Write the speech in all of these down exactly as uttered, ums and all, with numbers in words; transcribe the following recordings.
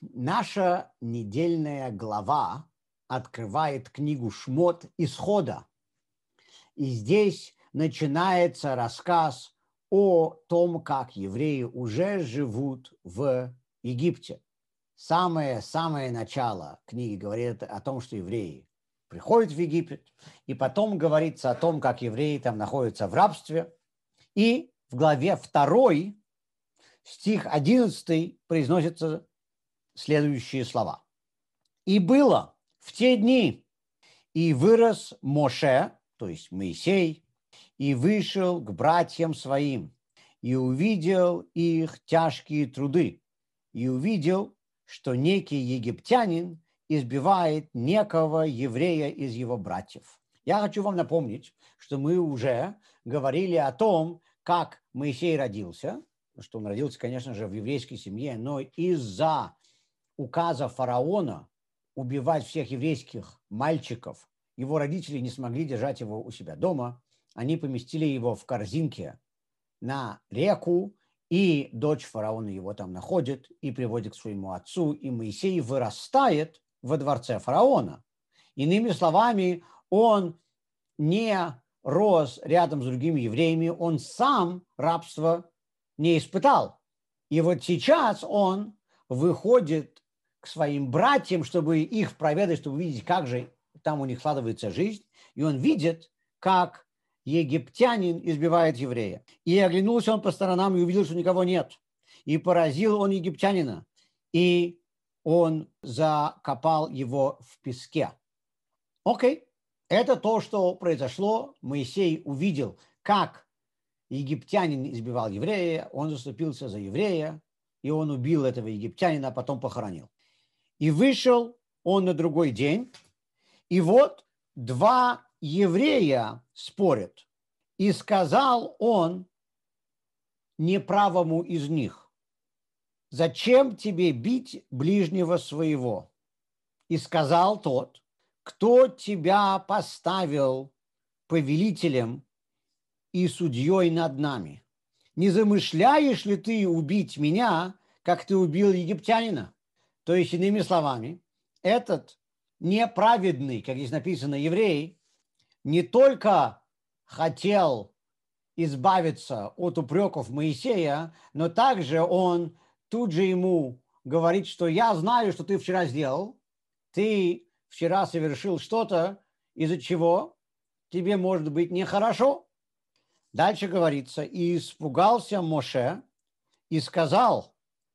Наша недельная глава открывает книгу Шмот Исхода. И здесь начинается рассказ о том, как евреи уже живут в Египте. Самое-самое начало книги говорит о том, что евреи приходят в Египет, и потом говорится о том, как евреи там находятся в рабстве. И в главе второй, стих одиннадцатый, произносятся следующие слова. «И было в те дни, и вырос Моше, то есть Моисей, и вышел к братьям своим, и увидел их тяжкие труды, и увидел, что некий египтянин избивает некого еврея из его братьев». Я хочу вам напомнить, что мы уже говорили о том, как Моисей родился, что он родился, конечно же, в еврейской семье, но из-за указа фараона убивать всех еврейских мальчиков, его родители не смогли держать его у себя дома. Они поместили его в корзинке на реку, и дочь фараона его там находит и приводит к своему отцу, и Моисей вырастает во дворце фараона. Иными словами, он не рос рядом с другими евреями, он сам рабство не испытал. И вот сейчас он выходит к своим братьям, чтобы их проведать, чтобы увидеть, как же там у них складывается жизнь. И он видит, как египтянин избивает еврея. И оглянулся он по сторонам и увидел, что никого нет. И поразил он египтянина. И он закопал его в песке. Окей, это то, что произошло. Моисей увидел, как египтянин избивал еврея, он заступился за еврея, и он убил этого египтянина, а потом похоронил. И вышел он на другой день, и вот два еврея спорят. И сказал он неправому из них: «Зачем тебе бить ближнего своего?» И сказал тот: «Кто тебя поставил повелителем и судьей над нами? Не замышляешь ли ты убить меня, как ты убил египтянина?» То есть, иными словами, этот неправедный, как здесь написано, еврей, не только хотел избавиться от упреков Моисея, но также он тут же ему говорит, что я знаю, что ты вчера сделал, ты вчера совершил что-то, из-за чего тебе может быть нехорошо. Дальше говорится: «И испугался Моше и сказал: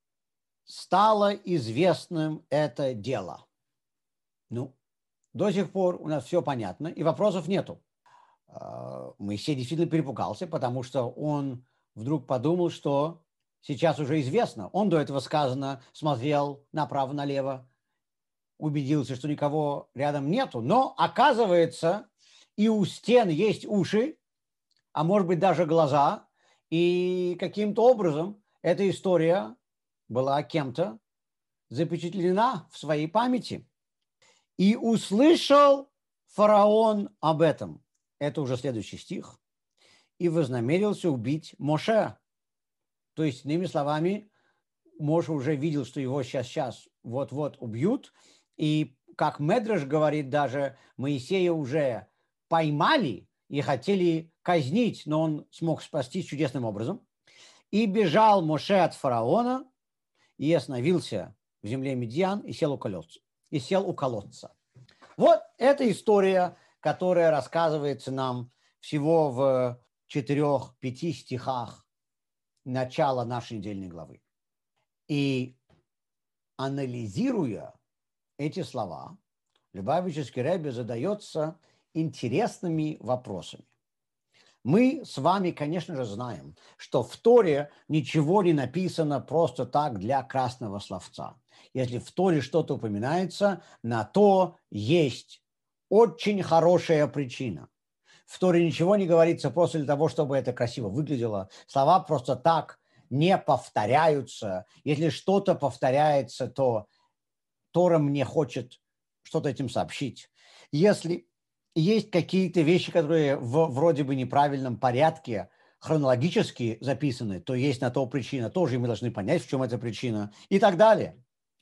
стало известным это дело». Ну, до сих пор у нас все понятно, и вопросов нету. Моисей действительно перепугался, потому что он вдруг подумал, что сейчас уже известно. Он до этого, сказано, смотрел направо-налево, убедился, что никого рядом нету. Но, оказывается, и у стен есть уши, а может быть даже глаза, и каким-то образом эта история была кем-то запечатлена в своей памяти. «И услышал фараон об этом». Это уже следующий стих. «И вознамерился убить Моше». То есть, иными словами, Моше уже видел, что его сейчас-сейчас вот-вот убьют. И, как Медраш говорит, даже Моисея уже поймали и хотели казнить, но он смог спастись чудесным образом. «И бежал Моше от фараона, и остановился в земле Мидьян, и сел у колодца». И сел у колодца. Вот эта история, которая рассказывается нам всего в четырех-пяти стихах начала нашей недельной главы. И анализируя эти слова, Любавический Ребе задается интересными вопросами. Мы с вами, конечно же, знаем, что в Торе ничего не написано просто так для красного словца. Если в Торе что-то упоминается, на то есть очень хорошая причина. В Торе ничего не говорится просто для того, чтобы это красиво выглядело. Слова просто так не повторяются. Если что-то повторяется, то Тора мне хочет что-то этим сообщить. Если есть какие-то вещи, которые в вроде бы неправильном порядке хронологически записаны, то есть на то причина, тоже мы должны понять, в чем эта причина и так далее.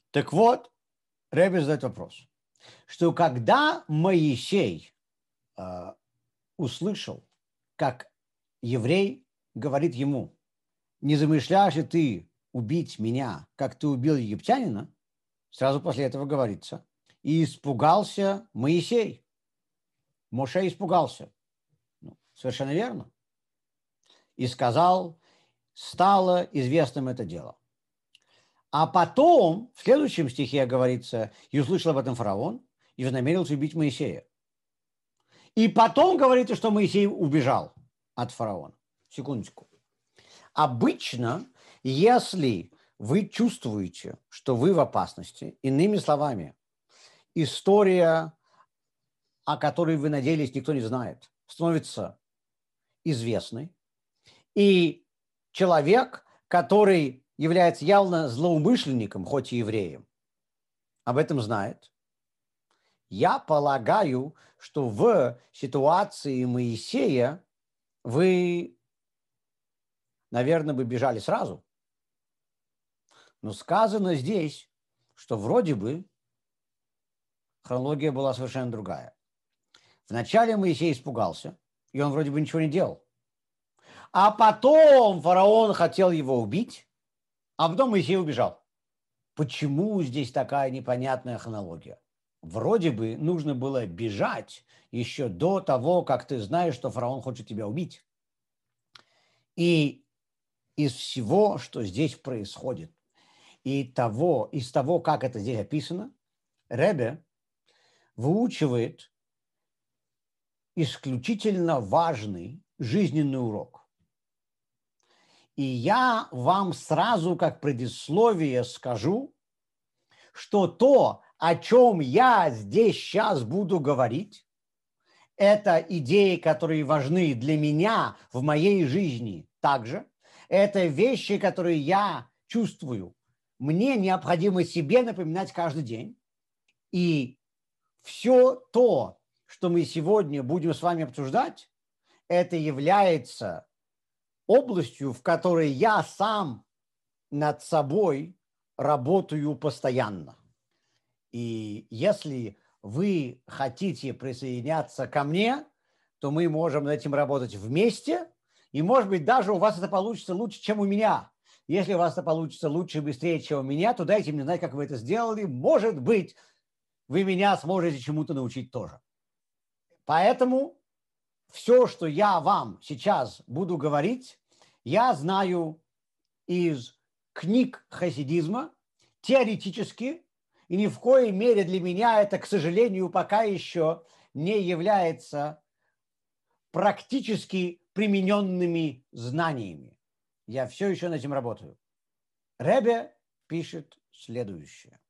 Так вот, Ребе задает вопрос, что когда Моисей э, услышал, как еврей говорит ему, не замышляешь ли ты убить меня, как ты убил египтянина, сразу после этого говорится, и испугался Моисей. Моше испугался. Ну, совершенно верно. И сказал, стало известным это дело. А потом, в следующем стихе говорится, и услышал об этом фараон, и вознамерился убить Моисея. И потом говорится, что Моисей убежал от фараона. Секундочку. Обычно, если вы чувствуете, что вы в опасности, иными словами, история, о которой вы надеялись, никто не знает, становится известной, и человек, который является явно злоумышленником, хоть и евреем, об этом знает. Я полагаю, что в ситуации Моисея вы, наверное, бы бежали сразу. Но сказано здесь, что вроде бы хронология была совершенно другая. Вначале Моисей испугался, и он вроде бы ничего не делал. А потом фараон хотел его убить, а потом Моисей убежал. Почему здесь такая непонятная хронология? Вроде бы нужно было бежать еще до того, как ты знаешь, что фараон хочет тебя убить. И из всего, что здесь происходит, и того, из того, как это здесь описано, Ребе выучивает исключительно важный жизненный урок. И я вам сразу, как предисловие, скажу, что то, о чем я здесь сейчас буду говорить, это идеи, которые важны для меня в моей жизни также. Это вещи, которые я чувствую. Мне необходимо себе напоминать каждый день. И все то, что мы сегодня будем с вами обсуждать, это является областью, в которой я сам над собой работаю постоянно. И если вы хотите присоединяться ко мне, то мы можем над этим работать вместе, и, может быть, даже у вас это получится лучше, чем у меня. Если у вас это получится лучше и быстрее, чем у меня, то дайте мне знать, как вы это сделали. Может быть, вы меня сможете чему-то научить тоже. Поэтому все, что я вам сейчас буду говорить, я знаю из книг хасидизма, теоретически, и ни в коей мере для меня это, к сожалению, пока еще не является практически примененными знаниями. Я все еще над этим работаю. Ребе пишет следующее,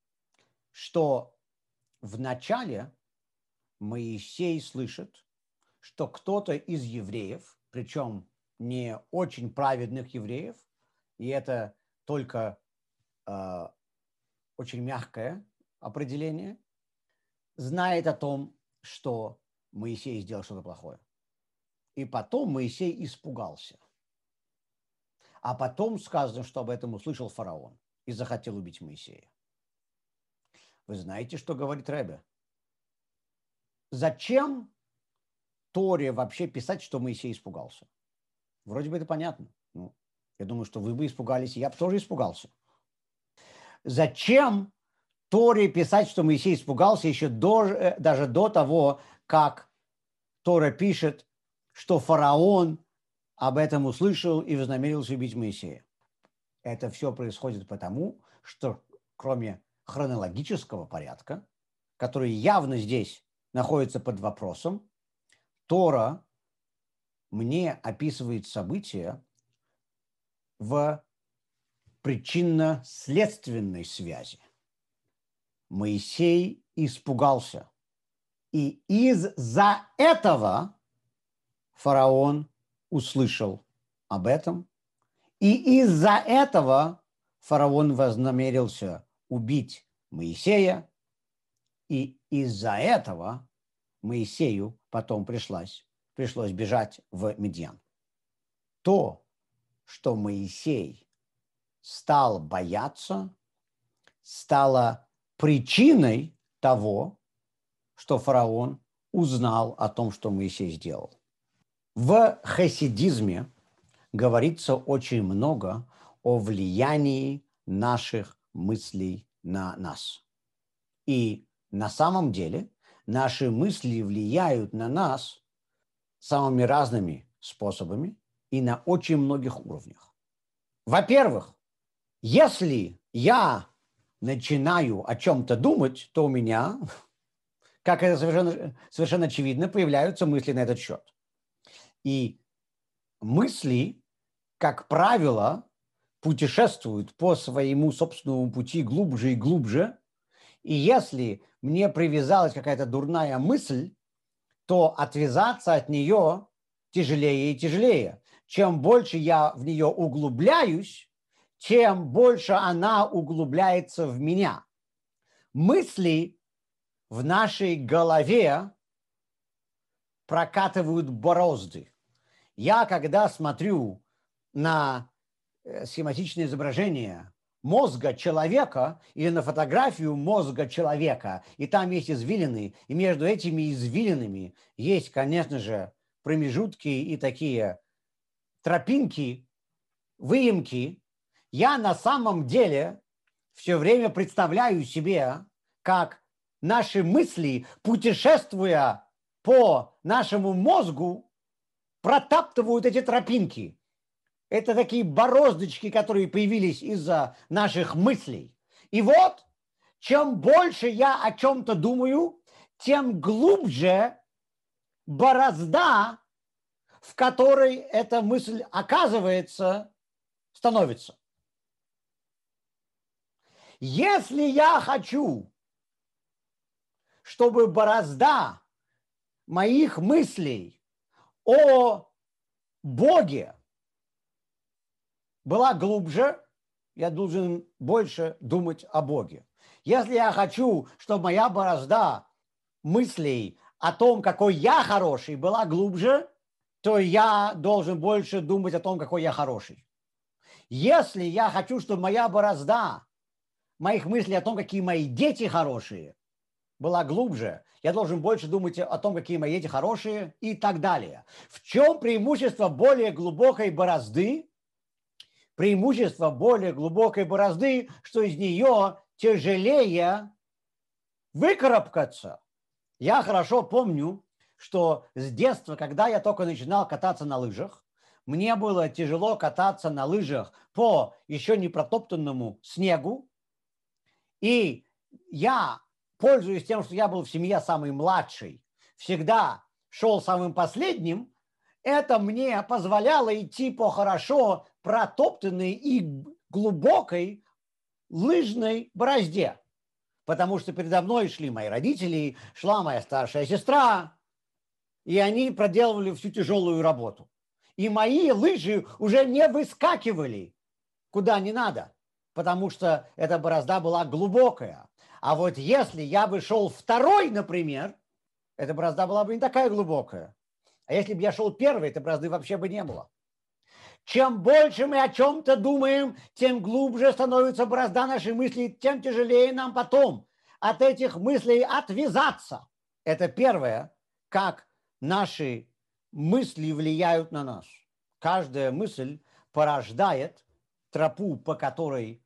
что вначале Моисей слышит, что кто-то из евреев, причем не очень праведных евреев, и это только э, очень мягкое определение, знает о том, что Моисей сделал что-то плохое. И потом Моисей испугался. А потом сказано, что об этом услышал фараон и захотел убить Моисея. Вы знаете, что говорит Ребе? Зачем Торе вообще писать, что Моисей испугался? Вроде бы это понятно. Ну, я думаю, что вы бы испугались, и я бы тоже испугался. Зачем Торе писать, что Моисей испугался еще до, даже до того, как Тора пишет, что фараон об этом услышал и вознамерился убить Моисея? Это все происходит потому, что кроме хронологического порядка, который явно здесь находится под вопросом, Тора мне описывает события в причинно-следственной связи. Моисей испугался, и из-за этого фараон услышал об этом, и из-за этого фараон вознамерился убить Моисея, и из-за этого Моисею потом пришлось, пришлось бежать в Мидьян. То, что Моисей стал бояться, стало причиной того, что фараон узнал о том, что Моисей сделал. В хасидизме говорится очень много о влиянии наших мыслей на нас. И на самом деле наши мысли влияют на нас самыми разными способами и на очень многих уровнях. Во-первых, если я начинаю о чем-то думать, то у меня, как это совершенно, совершенно очевидно, появляются мысли на этот счет. И мысли, как правило, путешествуют по своему собственному пути глубже и глубже. И если мне привязалась какая-то дурная мысль, то отвязаться от нее тяжелее и тяжелее. Чем больше я в нее углубляюсь, тем больше она углубляется в меня. Мысли в нашей голове прокатывают борозды. Я, когда смотрю на схематичное изображение мозга человека или на фотографию мозга человека, и там есть извилины, и между этими извилинами есть, конечно же, промежутки и такие тропинки, выемки, я на самом деле все время представляю себе, как наши мысли, путешествуя по нашему мозгу, протаптывают эти тропинки. Это такие бороздочки, которые появились из-за наших мыслей. И вот, чем больше я о чем-то думаю, тем глубже борозда, в которой эта мысль оказывается, становится. Если я хочу, чтобы борозда моих мыслей о Боге была глубже, я должен больше думать о Боге. Если я хочу, чтобы моя борозда мыслей о том, какой я хороший, была глубже, то я должен больше думать о том, какой я хороший. Если я хочу, чтобы моя борозда моих мыслей о том, какие мои дети хорошие, была глубже, я должен больше думать о том, какие мои дети хорошие и так далее. В чем преимущество более глубокой борозды? Преимущество более глубокой борозды, что из нее тяжелее выкарабкаться. Я хорошо помню, что с детства, когда я только начинал кататься на лыжах, мне было тяжело кататься на лыжах по еще не протоптанному снегу. И я, пользуясь тем, что я был в семье самый младший, всегда шел самым последним, это мне позволяло идти по хорошо протоптанной и глубокой лыжной борозде. Потому что передо мной шли мои родители, шла моя старшая сестра, и они проделывали всю тяжелую работу. И мои лыжи уже не выскакивали куда не надо, потому что эта борозда была глубокая. А вот если я бы шел второй, например, эта борозда была бы не такая глубокая. А если бы я шел первый, этой борозды вообще бы не было. Чем больше мы о чем-то думаем, тем глубже становится борозда нашей мысли, тем тяжелее нам потом от этих мыслей отвязаться. Это первое, как наши мысли влияют на нас. Каждая мысль порождает тропу, по которой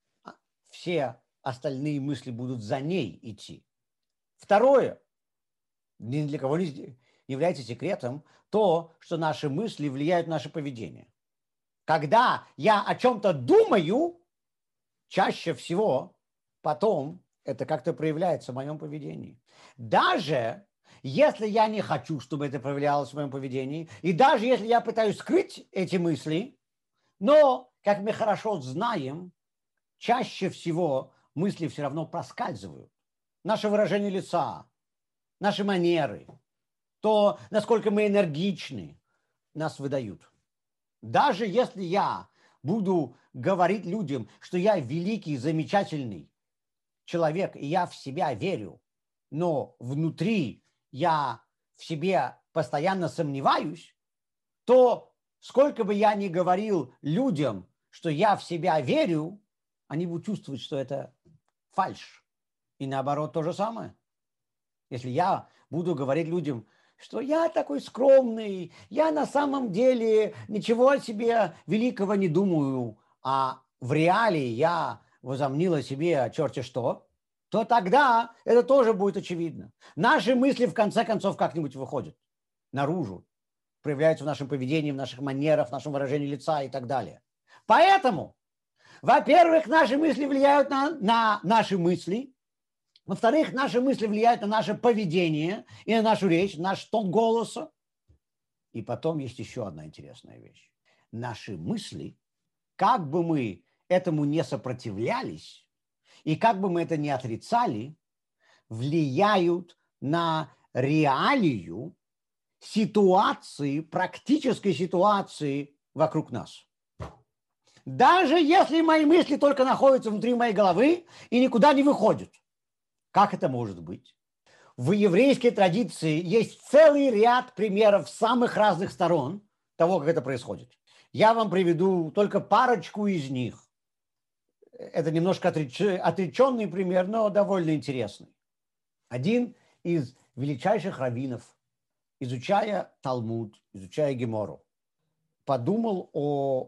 все остальные мысли будут за ней идти. Второе, ни для кого не является секретом, то, что наши мысли влияют на наше поведение. Когда я о чем-то думаю, чаще всего потом это как-то проявляется в моем поведении. Даже если я не хочу, чтобы это проявлялось в моем поведении, и даже если я пытаюсь скрыть эти мысли, но, как мы хорошо знаем, чаще всего мысли все равно проскальзывают. Наше выражение лица, наши манеры, то, насколько мы энергичны, нас выдают. Даже если я буду говорить людям, что я великий, замечательный человек, и я в себя верю, но внутри я в себе постоянно сомневаюсь, то сколько бы я ни говорил людям, что я в себя верю, они будут чувствовать, что это фальшь. И наоборот то же самое. Если я буду говорить людям, что я такой скромный, я на самом деле ничего о себе великого не думаю, а в реалии я возомнил о себе о черте что, то тогда это тоже будет очевидно. Наши мысли в конце концов как-нибудь выходят наружу, проявляются в нашем поведении, в наших манерах, в нашем выражении лица и так далее. Поэтому, во-первых, наши мысли влияют на, на наши мысли. Во-вторых, наши мысли влияют на наше поведение и на нашу речь, наш тон голоса. И потом есть еще одна интересная вещь. Наши мысли, как бы мы этому не сопротивлялись, и как бы мы это ни отрицали, влияют на реалию ситуации, практической ситуации вокруг нас. Даже если мои мысли только находятся внутри моей головы и никуда не выходят. Как это может быть? В еврейской традиции есть целый ряд примеров с самых разных сторон того, как это происходит. Я вам приведу только парочку из них. Это немножко отреч... отреченный пример, но довольно интересный. Один из величайших раввинов, изучая Талмуд, изучая Гемору, подумал о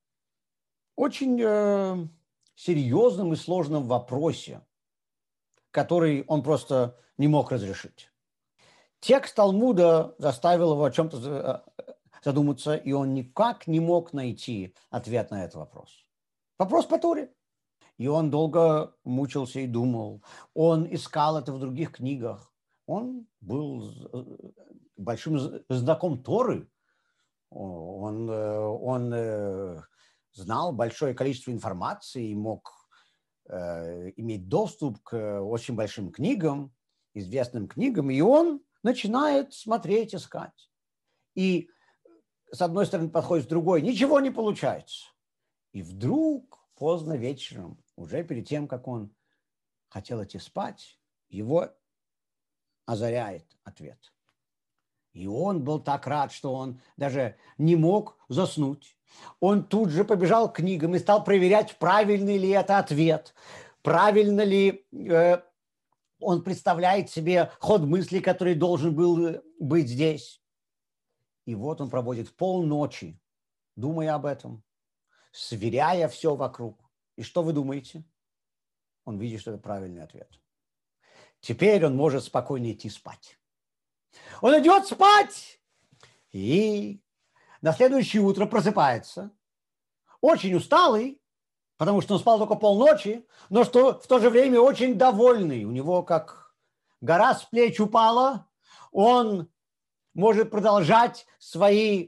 очень э, серьезном и сложном вопросе, который он просто не мог разрешить. Текст Талмуда заставил его о чем-то задуматься, и он никак не мог найти ответ на этот вопрос. Вопрос по Торе. И он долго мучился и думал. Он искал это в других книгах. Он был большим знаком Торы. Он, он знал большое количество информации и мог иметь доступ к очень большим книгам, известным книгам, и он начинает смотреть, искать. И с одной стороны подходит, с другой, ничего не получается. И вдруг поздно вечером, уже перед тем, как он хотел идти спать, его озаряет ответ. И он был так рад, что он даже не мог заснуть. Он тут же побежал к книгам и стал проверять, правильный ли это ответ, правильно ли э, он представляет себе ход мысли, который должен был быть здесь. И вот он проводит полночи, думая об этом, сверяя все вокруг. И что вы думаете? Он видит, что это правильный ответ. Теперь он может спокойно идти спать. Он идет спать и на следующее утро просыпается, очень усталый, потому что он спал только полночи, но что в то же время очень довольный. У него как гора с плеч упала, он может продолжать свои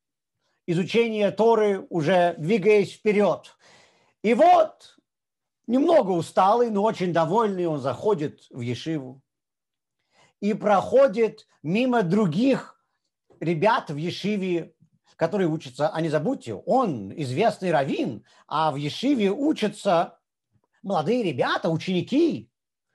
изучения Торы, уже двигаясь вперед. И вот, немного усталый, но очень довольный, он заходит в ешиву и проходит мимо других ребят в ешиве, которые учатся, а не забудьте, он известный раввин, а в ешиве учатся молодые ребята, ученики.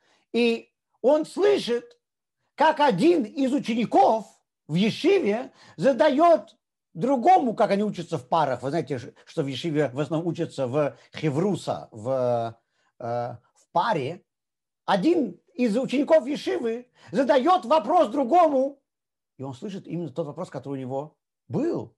И он слышит, как один из учеников в ешиве задает другому, как они учатся в парах. Вы знаете, что в ешиве в основном учатся в хевруса, в, э, в паре. Один из учеников ешивы задает вопрос другому, и он слышит именно тот вопрос, который у него был.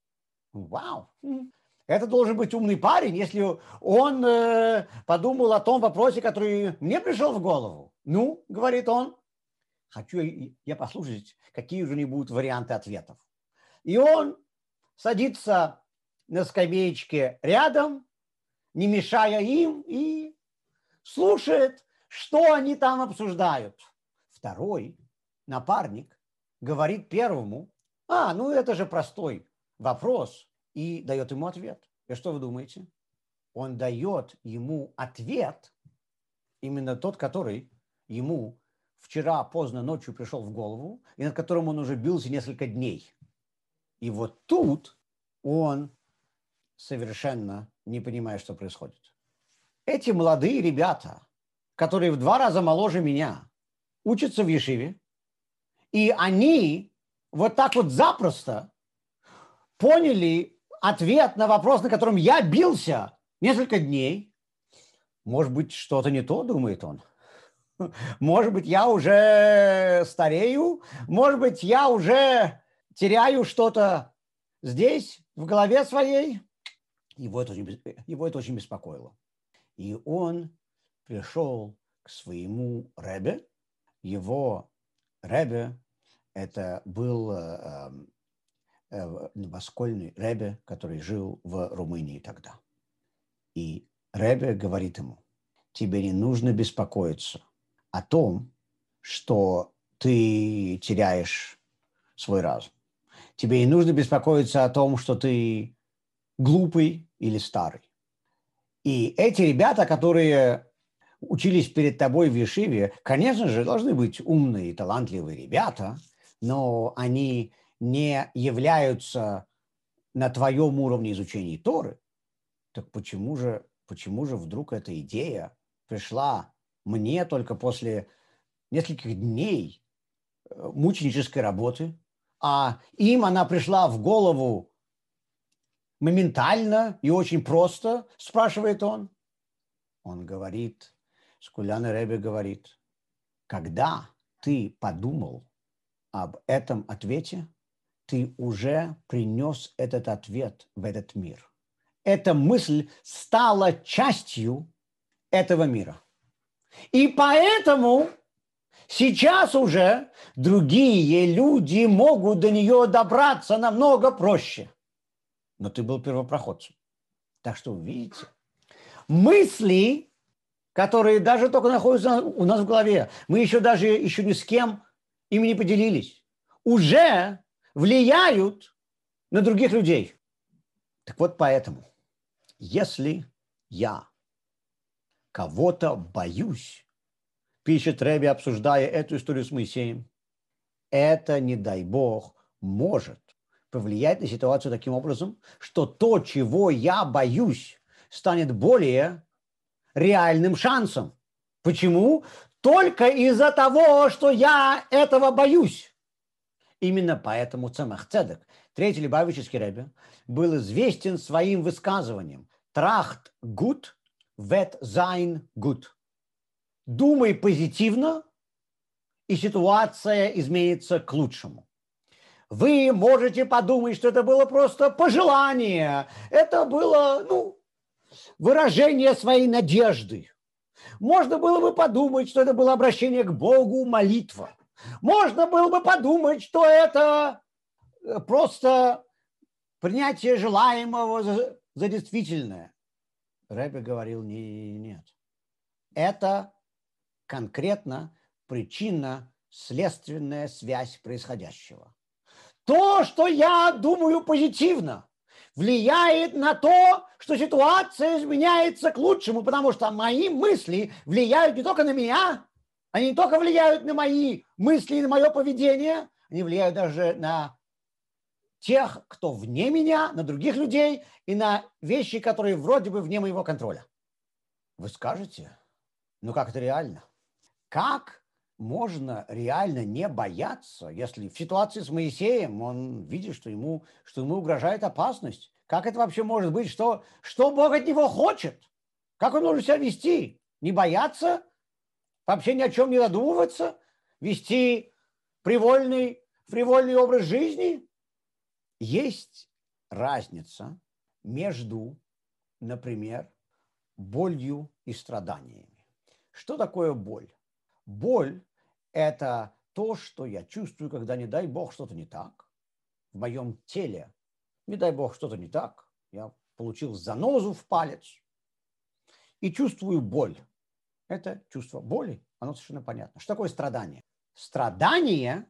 Вау! Это должен быть умный парень, если он э, подумал о том вопросе, который мне пришел в голову. Ну, говорит он, хочу я послушать, какие же у них будут варианты ответов. И он садится на скамеечке рядом, не мешая им, и слушает, что они там обсуждают. Второй напарник говорит первому, а, ну это же простой вопрос, и дает ему ответ. И что вы думаете? Он дает ему ответ, именно тот, который ему вчера поздно ночью пришел в голову, и над которым он уже бился несколько дней. И вот тут он совершенно не понимает, что происходит. Эти молодые ребята, которые в два раза моложе меня, учатся в ешиве, и они вот так вот запросто поняли ответ на вопрос, на котором я бился несколько дней, Может быть, что-то не то, думает он. Может быть, я уже старею, может быть, я уже теряю что-то здесь, в голове своей. Его это очень, его это очень беспокоило. И он пришел к своему ребе. Его ребе это был э, э, новоскольный ребе, который жил в Румынии тогда. И ребе говорит ему: тебе не нужно беспокоиться о том, что ты теряешь свой разум. Тебе не нужно беспокоиться о том, что ты глупый или старый. И эти ребята, которые учились перед тобой в Ешиве, конечно же, должны быть умные и талантливые ребята, но они не являются на твоем уровне изучения Торы. Так почему же, почему же вдруг эта идея пришла мне только после нескольких дней мученической работы, а им она пришла в голову моментально и очень просто, спрашивает он. Он говорит, Скуляна Ребе говорит: когда ты подумал об этом ответе, ты уже принес этот ответ в этот мир. Эта мысль стала частью этого мира. И поэтому сейчас уже другие люди могут до нее добраться намного проще. Но ты был первопроходцем. Так что, видите, мысли, которые даже только находятся у нас в голове, мы еще даже еще ни с кем ими не поделились, уже влияют на других людей. Так вот поэтому, если я кого-то боюсь, пишет Ребе, обсуждая эту историю с Моисеем, это, не дай Бог, может повлиять на ситуацию таким образом, что то, чего я боюсь, станет более реальным шансом. Почему? Только из-за того, что я этого боюсь. Именно поэтому Цемах Цедек, третий Любавический Ребе, был известен своим высказыванием «Трахт гут, вет зайн гут». Думай позитивно, и ситуация изменится к лучшему. Вы можете подумать, что это было просто пожелание, это было, ну, выражение своей надежды. Можно было бы подумать, что это было обращение к Богу, молитва. Можно было бы подумать, что это просто принятие желаемого за, за действительное. Ребе говорил: не, нет. Это конкретно причинно-следственная связь происходящего. То, что я думаю позитивно, влияет на то, что ситуация изменяется к лучшему, потому что мои мысли влияют не только на меня, они не только влияют на мои мысли и на мое поведение, они влияют даже на тех, кто вне меня, на других людей и на вещи, которые вроде бы вне моего контроля. Вы скажете, ну как это реально? Как можно реально не бояться, если в ситуации с Моисеем он видит, что ему, что ему угрожает опасность? Как это вообще может быть? Что, что Бог от него хочет? Как он может себя вести? Не бояться? Вообще ни о чем не задумываться? Вести привольный, привольный образ жизни? Есть разница между, например, болью и страданиями. Что такое боль? Боль – это то, что я чувствую, когда, не дай Бог, что-то не так в моем теле. Не дай Бог, что-то не так. Я получил занозу в палец и чувствую боль. Это чувство боли, оно совершенно понятно. Что такое страдание? Страдание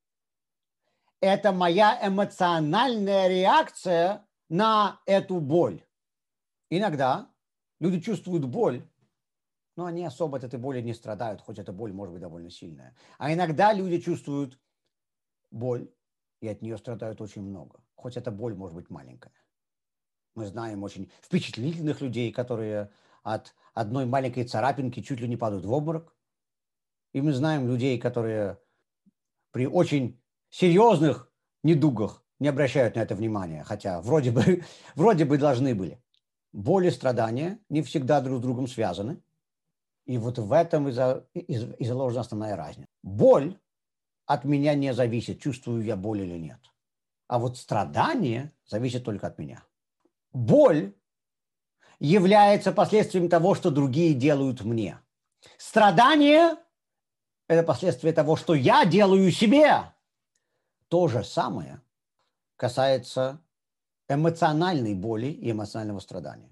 – это моя эмоциональная реакция на эту боль. Иногда люди чувствуют боль, но они особо от этой боли не страдают, хоть эта боль может быть довольно сильная. А иногда люди чувствуют боль, и от нее страдают очень много, хоть эта боль может быть маленькая. Мы знаем очень впечатлительных людей, которые от одной маленькой царапинки чуть ли не падают в обморок. И мы знаем людей, которые при очень серьезных недугах не обращают на это внимания, хотя вроде бы, вроде бы должны были. боль и страдания не всегда друг с другом связаны. И вот в этом и, за, и, и заложена основная разница. Боль от меня не зависит, чувствую я боль или нет. А вот страдание зависит только от меня. Боль является последствием того, что другие делают мне. Страдание – это последствие того, что я делаю себе. То же самое касается эмоциональной боли и эмоционального страдания.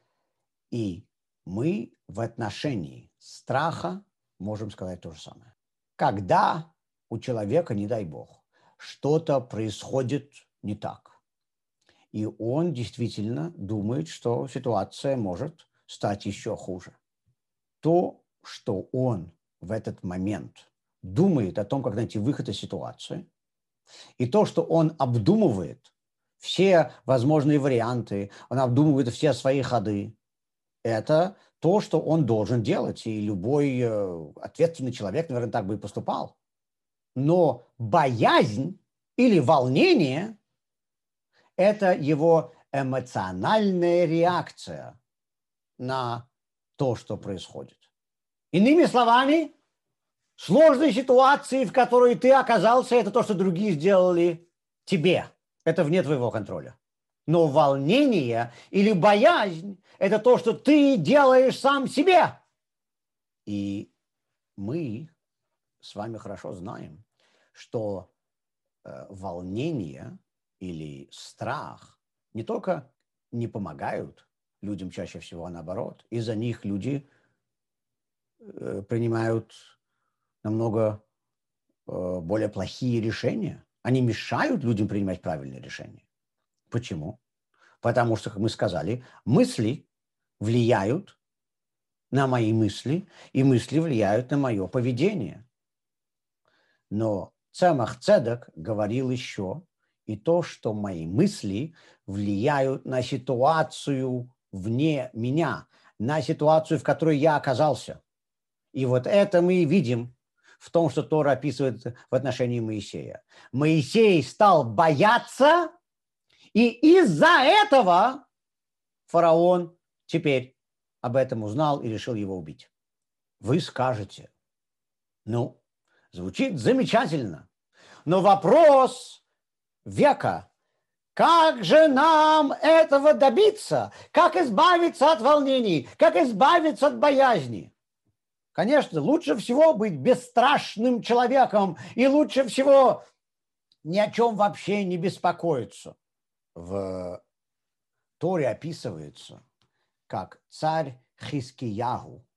И мы в отношении страха можем сказать то же самое. Когда у человека, не дай бог, что-то происходит не так, и он действительно думает, что ситуация может стать еще хуже, то, что он в этот момент думает о том, как найти выход из ситуации, и то, что он обдумывает все возможные варианты, он обдумывает все свои ходы, это то, что он должен делать, и любой э, ответственный человек, наверное, так бы и поступал. Но боязнь или волнение – это его эмоциональная реакция на то, что происходит. Иными словами, сложные ситуации, в которой ты оказался, это то, что другие сделали тебе. Это вне твоего контроля. Но волнение или боязнь – это то, что ты делаешь сам себе. И мы с вами хорошо знаем, что э, волнение или страх не только не помогают людям чаще всего, а наоборот. Из-за них люди э, принимают намного э, более плохие решения. Они мешают людям принимать правильные решения. Почему? Потому что, как мы сказали, мысли влияют на мои мысли, и мысли влияют на мое поведение. Но Цемах Цедек говорил еще и то, что мои мысли влияют на ситуацию вне меня, на ситуацию, в которой я оказался. И вот это мы и видим в том, что Тора описывает в отношении Моисея. Моисей стал бояться, и из-за этого фараон теперь об этом узнал и решил его убить. Вы скажете, ну, звучит замечательно, но вопрос века, как же нам этого добиться? Как избавиться от волнений? Как избавиться от боязни? Конечно, лучше всего быть бесстрашным человеком, и лучше всего ни о чем вообще не беспокоиться. В Торе описывается, как царь Хискияху,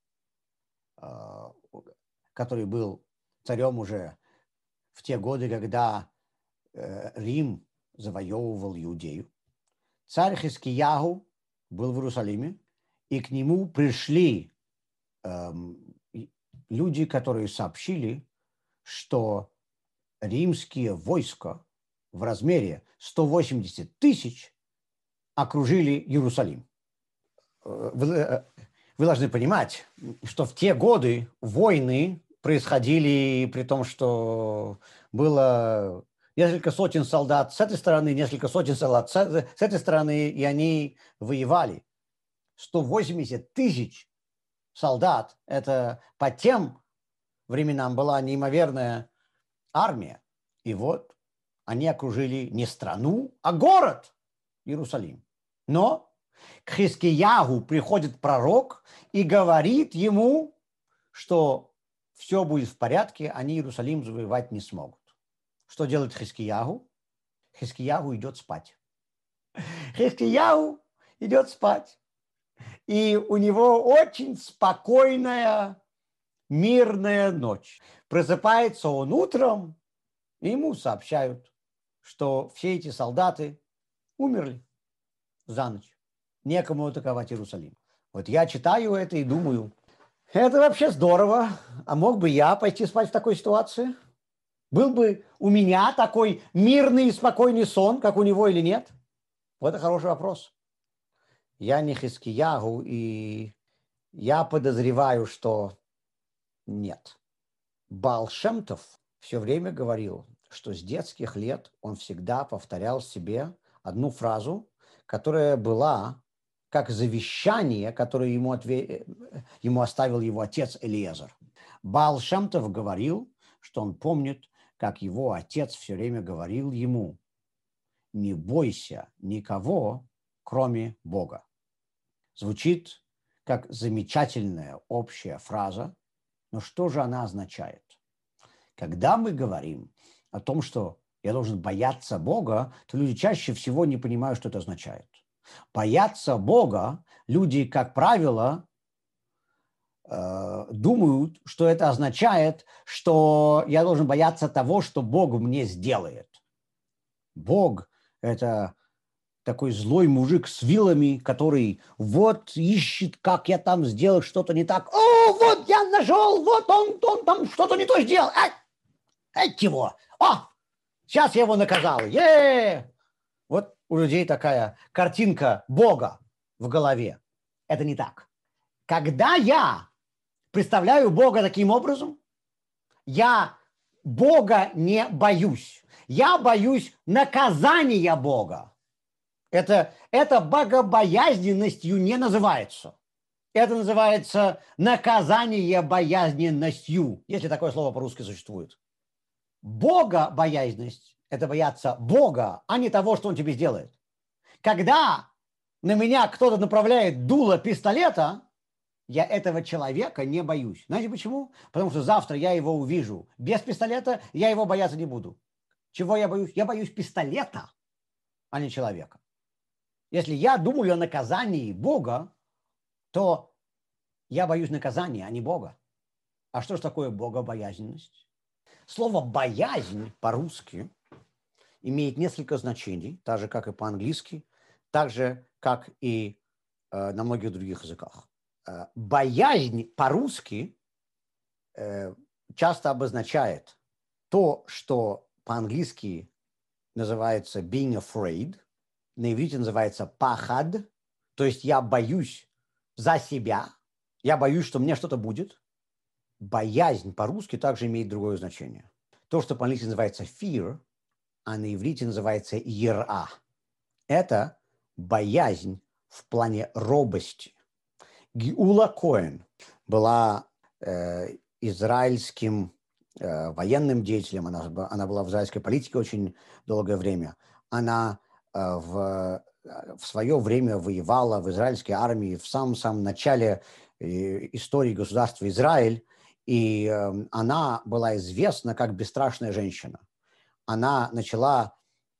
который был царем уже в те годы, когда Рим завоевывал Иудею. Царь Хискияху был в Иерусалиме, и к нему пришли эм, люди, которые сообщили, что римские войска в размере сто восемьдесят тысяч окружили Иерусалим. Вы, вы должны понимать, что в те годы войны происходили, при том, что было несколько сотен солдат с этой стороны, несколько сотен солдат с этой стороны, и они воевали. сто восемьдесят тысяч солдат – это по тем временам была неимоверная армия. И вот они окружили не страну, а город Иерусалим. Но к Хискияху приходит пророк и говорит ему, что все будет в порядке, они Иерусалим завоевать не смогут. Что делает Хискияху? Хискияху идет спать. Хискияху идет спать. И у него очень спокойная, мирная ночь. Просыпается он утром, и ему сообщают, что все эти солдаты умерли за ночь. Некому атаковать Иерусалим. Вот я читаю это и думаю, это вообще здорово. А мог бы я пойти спать в такой ситуации? Был бы у меня такой мирный и спокойный сон, как у него или нет? Вот это хороший вопрос. Я не Хискияху, и я подозреваю, что нет. Баал Шем Тов все время говорил, что с детских лет он всегда повторял себе одну фразу, которая была как завещание, которое ему, отве... ему оставил его отец Элиезер. Баал Шем Тов говорил, что он помнит, как его отец все время говорил ему: не бойся никого, кроме Бога. Звучит как замечательная общая фраза, но что же она означает? Когда мы говорим о том, что я должен бояться Бога, то люди чаще всего не понимают, что это означает. Бояться Бога люди, как правило, думают, что это означает, что я должен бояться того, что Бог мне сделает. Бог – это такой злой мужик с вилами, который вот ищет, как я там сделал что-то не так. О, вот я нашел, вот он, он там что-то не то сделал. Ай, ай его. О, сейчас я его наказал. Е-е-е! Вот у людей такая картинка Бога в голове. Это не так. Когда я представляю Бога таким образом, я Бога не боюсь. Я боюсь наказания Бога. Это, это богобоязненностью не называется. Это называется наказание боязненностью, если такое слово по-русски существует. Богобоязненность – это бояться Бога, а не того, что Он тебе сделает. Когда на меня кто-то направляет дуло пистолета, я этого человека не боюсь. Знаете почему? Потому что завтра я его увижу без пистолета, я его бояться не буду. Чего я боюсь? Я боюсь пистолета, а не человека. Если я думаю о наказании Бога, то я боюсь наказания, а не Бога. А что же такое богобоязненность? Слово «боязнь» по-русски имеет несколько значений, так же, как и по-английски, так же, как и э, на многих других языках. Э, боязнь по-русски э, часто обозначает то, что по-английски называется being afraid, на иврите называется пахад, то есть я боюсь за себя, я боюсь, что мне что-то будет. Боязнь по-русски также имеет другое значение. То, что по-английски называется fear, а на иврите называется ера. Это боязнь в плане робости. Геула Коэн была э, израильским э, военным деятелем, она, она была в израильской политике очень долгое время. Она э, в, в свое время воевала в израильской армии в самом-самом начале э, истории государства Израиль, и э, она была известна как бесстрашная женщина. Она начала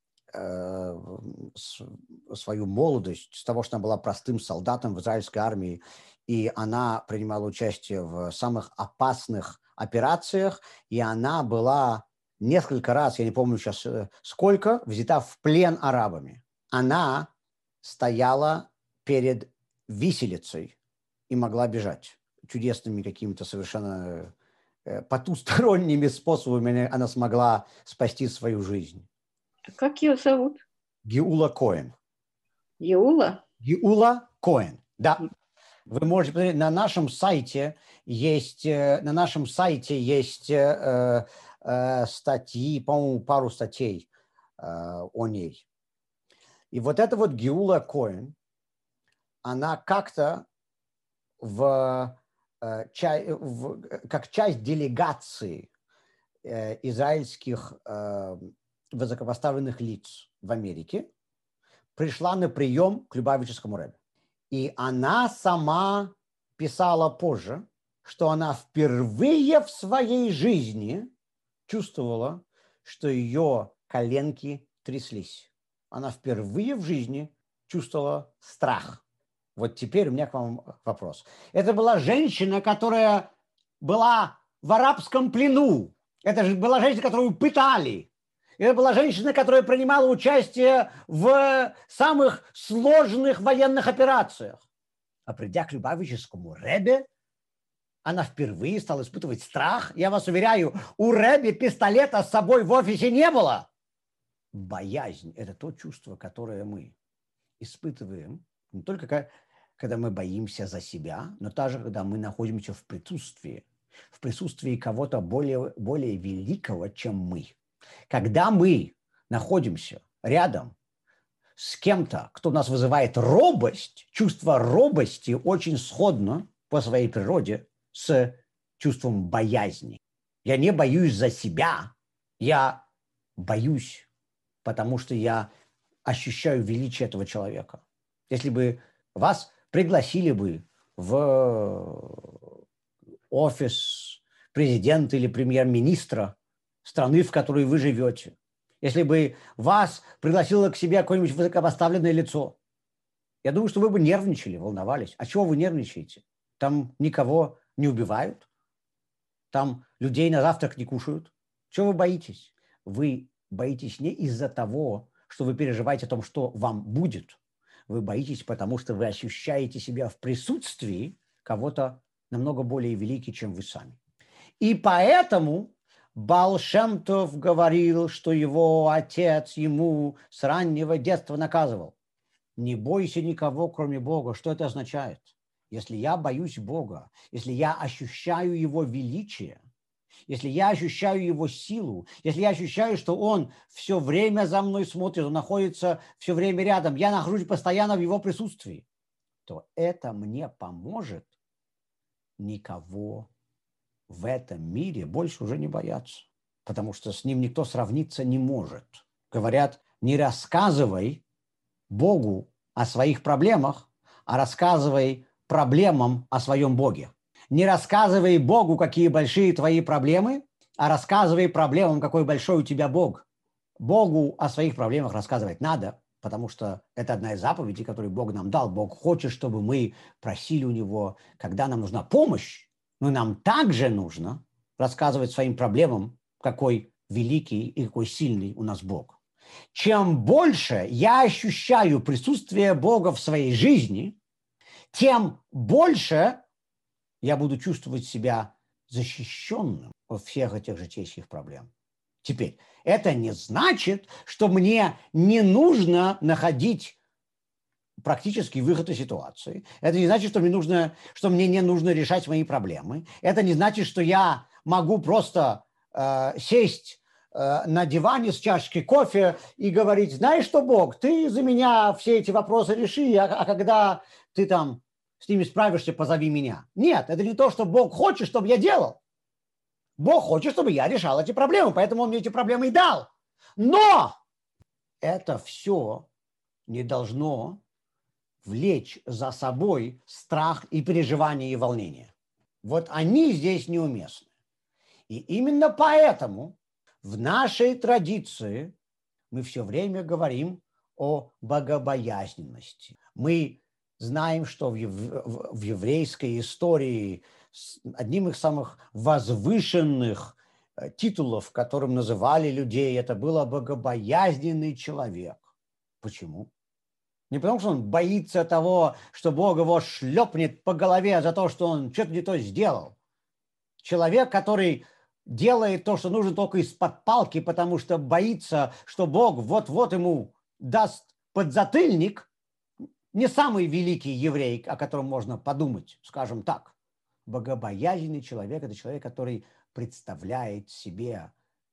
э, с, свою молодость с того, что она была простым солдатом в израильской армии, и она принимала участие в самых опасных операциях, и она была несколько раз, я не помню сейчас сколько, взята в плен арабами. Она стояла перед виселицей и могла бежать. Чудесными какими-то совершенно потусторонними способами она смогла спасти свою жизнь. Как ее зовут? Геула Коэн. Геула? Геула Коэн, да. Вы можете посмотреть, на нашем сайте есть, на нашем сайте есть э, э, статьи, по-моему, пару статей э, о ней. И вот эта вот Геула Коэн, она как-то в, э, ча, в, как часть делегации э, израильских э, высокопоставленных лиц в Америке пришла на прием к Любавическому рэбе. И она сама писала позже, что она впервые в своей жизни чувствовала, что ее коленки тряслись. Она впервые в жизни чувствовала страх. Вот теперь у меня к вам вопрос. Это была женщина, которая была в арабском плену. Это же была женщина, которую пытали. Это была женщина, которая принимала участие в самых сложных военных операциях. А придя к Любавическому рэбе, она впервые стала испытывать страх. Я вас уверяю, у рэбе пистолета с собой в офисе не было. Боязнь – это то чувство, которое мы испытываем не только когда мы боимся за себя, но также когда мы находимся в присутствии, в присутствии кого-то более, более великого, чем мы. Когда мы находимся рядом с кем-то, кто у нас вызывает робость, чувство робости очень сходно по своей природе с чувством боязни. Я не боюсь за себя, я боюсь, потому что я ощущаю величие этого человека. Если бы вас пригласили бы в офис президента или премьер-министра страны, в которой вы живете, если бы вас пригласило к себе какое-нибудь высокопоставленное лицо, я думаю, что вы бы нервничали, волновались. А чего вы нервничаете? Там никого не убивают, там людей на завтрак не кушают. Чего вы боитесь? Вы боитесь не из-за того, что вы переживаете о том, что вам будет. Вы боитесь, потому что вы ощущаете себя в присутствии кого-то намного более великий, чем вы сами. И поэтому Баал Шем Тов говорил, что его отец ему с раннего детства наказывал. Не бойся никого, кроме Бога. Что это означает? Если я боюсь Бога, если я ощущаю Его величие, если я ощущаю Его силу, если я ощущаю, что Он все время за мной смотрит, Он находится все время рядом, я нахожусь постоянно в Его присутствии, то это мне поможет никого в этом мире больше уже не бояться, потому что с Ним никто сравниться не может. Говорят, не рассказывай Богу о своих проблемах, а рассказывай проблемам о своем Боге. Не рассказывай Богу, какие большие твои проблемы, а рассказывай проблемам, какой большой у тебя Бог. Богу о своих проблемах рассказывать надо, потому что это одна из заповедей, которую Бог нам дал. Бог хочет, чтобы мы просили у Него, когда нам нужна помощь, но нам также нужно рассказывать своим проблемам, какой великий и какой сильный у нас Бог. Чем больше я ощущаю присутствие Бога в своей жизни, тем больше я буду чувствовать себя защищенным от всех этих житейских проблем. Теперь, это не значит, что мне не нужно находить практический выход из ситуации. Это не значит, что мне, нужно, что мне не нужно решать мои проблемы. Это не значит, что я могу просто э, сесть э, на диване с чашкой кофе и говорить: знаешь что, Бог, ты за меня все эти вопросы реши, а, а когда ты там с ними справишься, позови меня. Нет, это не то, что Бог хочет, чтобы я делал. Бог хочет, чтобы я решал эти проблемы, поэтому Он мне эти проблемы и дал. Но это все не должно влечь за собой страх и переживание и волнение. Вот они здесь неуместны. И именно поэтому в нашей традиции мы все время говорим о богобоязненности. Мы знаем, что в, ев... в еврейской истории одним из самых возвышенных титулов, которым называли людей, это был богобоязненный человек. Почему? Не потому, что он боится того, что Бог его шлепнет по голове за то, что он что-то не то сделал. Человек, который делает то, что нужно, только из-под палки, потому что боится, что Бог вот-вот ему даст подзатыльник, не самый великий еврей, о котором можно подумать, скажем так. Богобоязненный человек – это человек, который представляет себе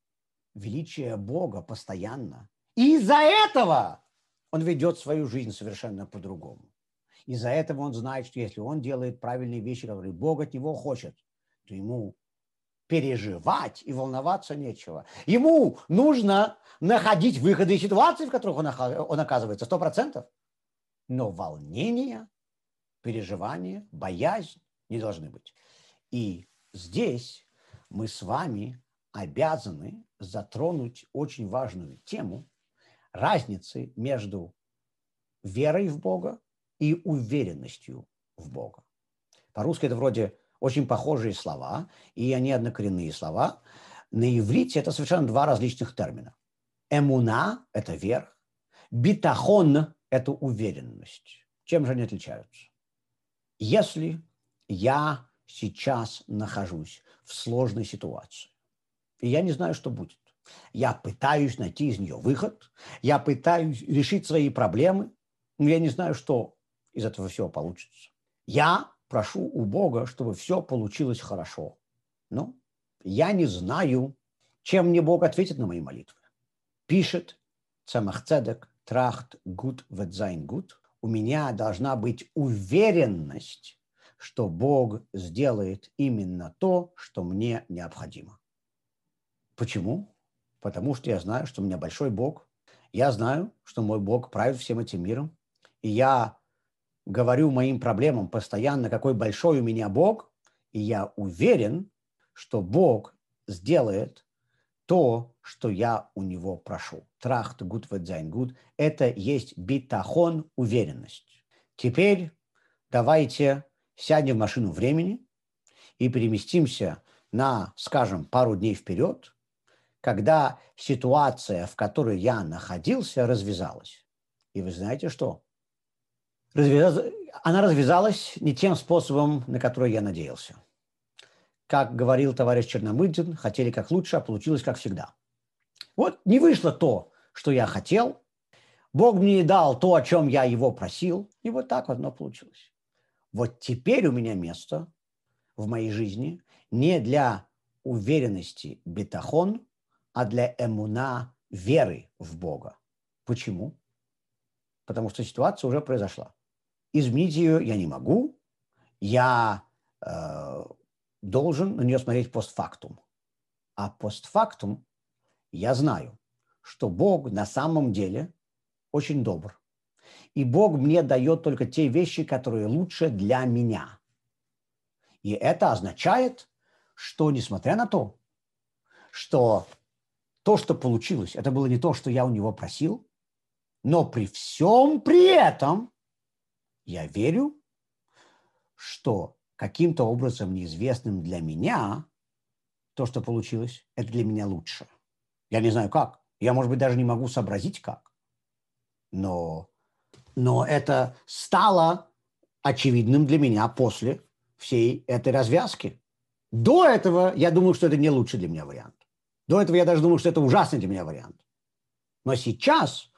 величие Бога постоянно. И из-за этого он ведет свою жизнь совершенно по-другому. Из-за этого он знает, что если он делает правильные вещи, которые Бог от него хочет, то ему переживать и волноваться нечего. Ему нужно находить выходы из ситуаций, в которых он, он оказывается, сто процентов. Но волнение, переживание, боязнь не должны быть. И здесь мы с вами обязаны затронуть очень важную тему разницы между верой в Бога и уверенностью в Бога. По-русски это вроде очень похожие слова, и они однокоренные слова. На иврите это совершенно два различных термина. Эмуна – это вера, битахон – это уверенность. Чем же они отличаются? Если я сейчас нахожусь в сложной ситуации, и я не знаю, что будет, я пытаюсь найти из нее выход, я пытаюсь решить свои проблемы, но я не знаю, что из этого всего получится. Я прошу у Бога, чтобы все получилось хорошо. Но я не знаю, чем мне Бог ответит на мои молитвы. Пишет Цемах Цедек Tracht gut wird sein gut. У меня должна быть уверенность, что Бог сделает именно то, что мне необходимо. Почему? Потому что я знаю, что у меня большой Бог. Я знаю, что мой Бог правит всем этим миром. И я говорю моим проблемам постоянно, какой большой у меня Бог. И я уверен, что Бог сделает то, что я у него прошу. Tracht gut wird sein gut. Это есть битахон, уверенность. Теперь давайте сядем в машину времени и переместимся на, скажем, пару дней вперед, когда ситуация, в которой я находился, развязалась. И вы знаете что? Развяз... Она развязалась не тем способом, на который я надеялся. Как говорил товарищ Черномырдин, хотели как лучше, а получилось как всегда. Вот не вышло то, что я хотел. Бог мне дал то, о чем я его просил, и вот так вот оно получилось. Вот теперь у меня место в моей жизни не для уверенности битахон, а для эмуна, веры в Бога. Почему? Потому что ситуация уже произошла. Изменить ее я не могу. Я э, должен на нее смотреть постфактум. А постфактум я знаю, что Бог на самом деле очень добр. И Бог мне дает только те вещи, которые лучше для меня. И это означает, что несмотря на то, что то, что получилось, это было не то, что я у него просил, но при всем при этом я верю, что каким-то образом неизвестным для меня то, что получилось, это для меня лучше. Я не знаю как. Я, может быть, даже не могу сообразить как. Но, но это стало очевидным для меня после всей этой развязки. До этого я думал, что это не лучший для меня вариант. До этого я даже думал, что это ужасный для меня вариант. Но сейчас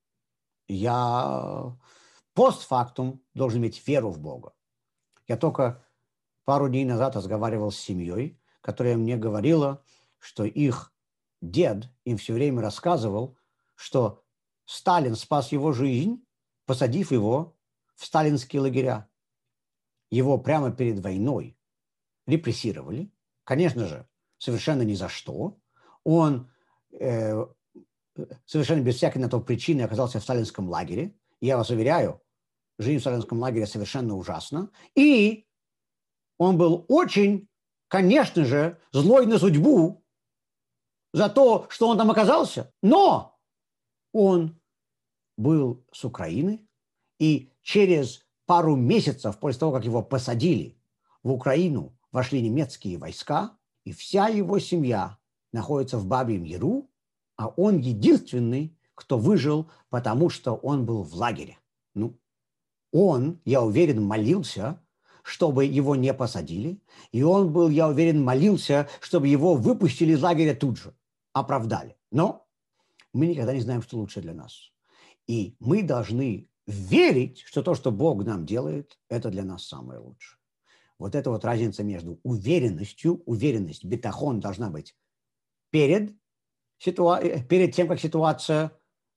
я постфактум должен иметь веру в Бога. Я только пару дней назад разговаривал с семьей, которая мне говорила, что их дед им все время рассказывал, что Сталин спас его жизнь, посадив его в сталинские лагеря. Его прямо перед войной репрессировали. Конечно же, совершенно ни за что. Он э, совершенно без всякой на то причины оказался в сталинском лагере. И я вас уверяю, жизнь в сталинском лагере совершенно ужасна. И он был очень, конечно же, злой на судьбу за то, что он там оказался. Но он был с Украины, и через пару месяцев после того, как его посадили в Украину, вошли немецкие войска, и вся его семья находится в Бабьем Яру, а он единственный, кто выжил, потому что он был в лагере. Ну, он, я уверен, молился, чтобы его не посадили, и он был, я уверен, молился, чтобы его выпустили из лагеря тут же, оправдали. Но мы никогда не знаем, что лучше для нас. И мы должны верить, что то, что Бог нам делает, это для нас самое лучшее. Вот это вот разница между уверенностью, уверенность, битахон должна быть перед, ситуа... перед тем, как ситуация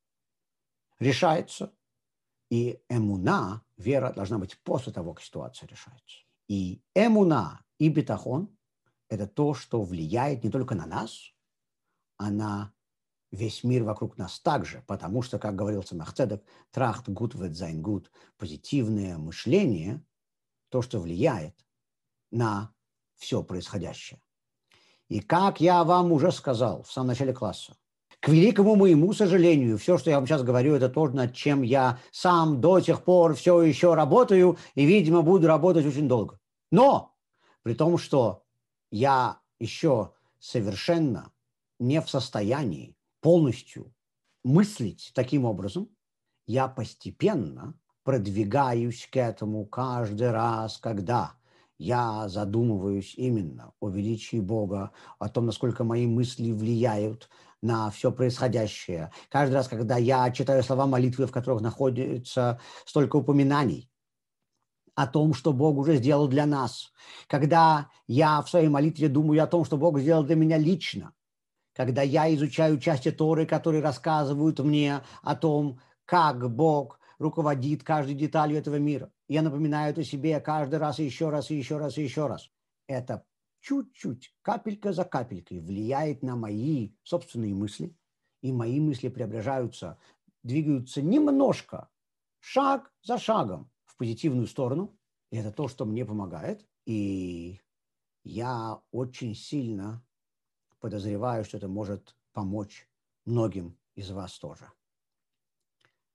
решается, и эмуна, вера, должна быть после того, как ситуация решается. И эмуна и битахон – это то, что влияет не только на нас, а на весь мир вокруг нас также, потому что, как говорил Цемах Цедек, Tracht gut wird sein gut, позитивное мышление, то, что влияет на все происходящее. И как я вам уже сказал в самом начале класса, к великому моему сожалению, все, что я вам сейчас говорю, это то, над чем я сам до сих пор все еще работаю и, видимо, буду работать очень долго. Но при том, что я еще совершенно не в состоянии полностью мыслить таким образом, я постепенно продвигаюсь к этому каждый раз, когда я задумываюсь именно о величии Бога, о том, насколько мои мысли влияют на все происходящее. Каждый раз, когда я читаю слова молитвы, в которых находится столько упоминаний о том, что Бог уже сделал для нас, когда я в своей молитве думаю о том, что Бог сделал для меня лично, когда я изучаю части Торы, которые рассказывают мне о том, как Бог руководит каждой деталью этого мира. Я напоминаю это себе каждый раз, и еще раз, и еще раз, и еще раз. Это чуть-чуть, капелька за капелькой влияет на мои собственные мысли, и мои мысли преображаются, двигаются немножко, шаг за шагом в позитивную сторону. И это то, что мне помогает. И я очень сильно подозреваю, что это может помочь многим из вас тоже.